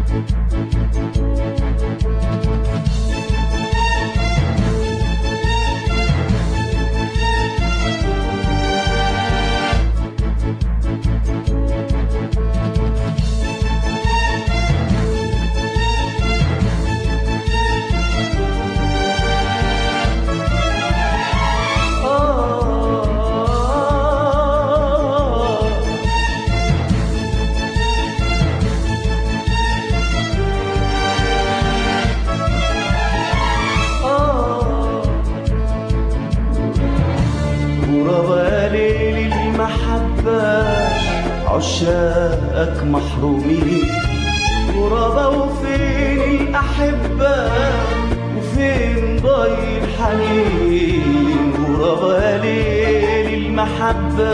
عشاقك محرومين غربا، وفين الأحبة وفين ضي الحنين. غربا ليل المحبة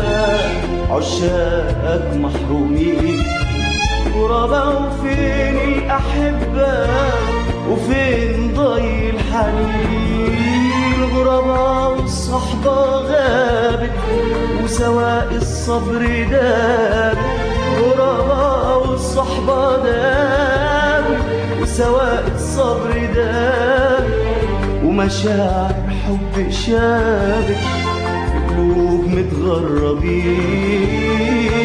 عشاقك محرومين غربا، وفين الأحبة وفين ضي الحنين. غربا والصحبة غابت وسواء الصبر داب. غربا والصحبة داب وسواء الصبر داب، ومشاعر حب شابت في قلوب متغربين.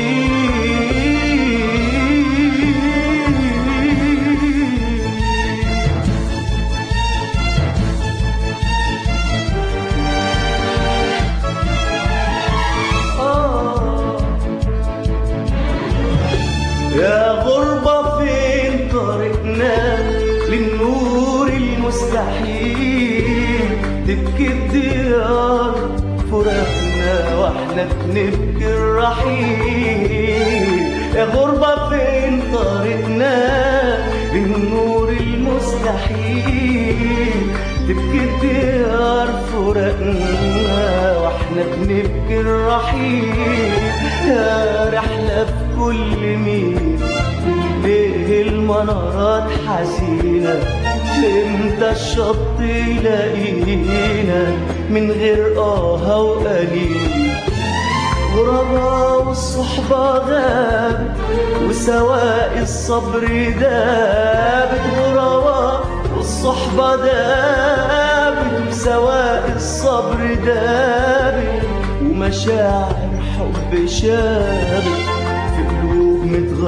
يا غربة فين طريقنا للنور المستحيل؟ تبكي الديار فراقنا واحنا بنبكي الرحيل. يا غربة فين طريقنا للنور المستحيل؟ تبكي الديار فراقنا واحنا بنبكي الرحيل. يا رحلة في كل ميل ليه المنارات حزينة؟ امتى الشط يلاقينا من غير آه وقليل؟ غربا والصحبة غابت وسواء الصبر دابت. غربا والصحبة دابت وسواء الصبر دابت، ومشاعر حب شابت في قلوب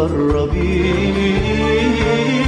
متغربين.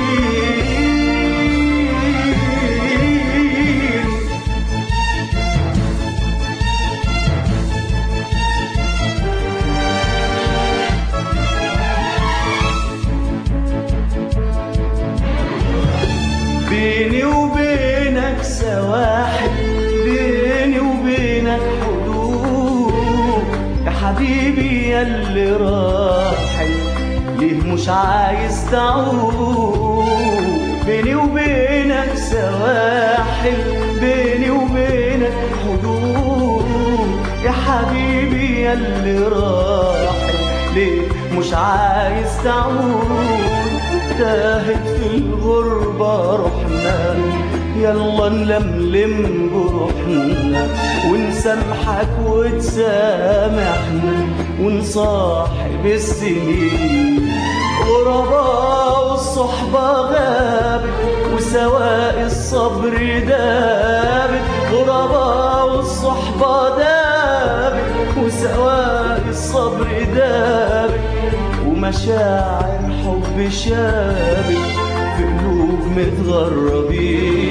بيني وبينك سواحل، بيني وبينك حدود يا حبيبي ياللي راحل ليه مش عايز تعود. بيني وبينك سواحل، بيني وبينك حدود يا حبيبي ياللي راحل ليه مش عايز تعود. تاهت في الغربة روحنا، يلا نلملم جروحنا ونسامحك وتسامحنا ونصاحب السنين. غربا والصحبة غابت وسواء الصبر دابت. غربا والصحبة دابت وسواء الصبر دابت، ومشاعر حب شابت في قلوب متغربين.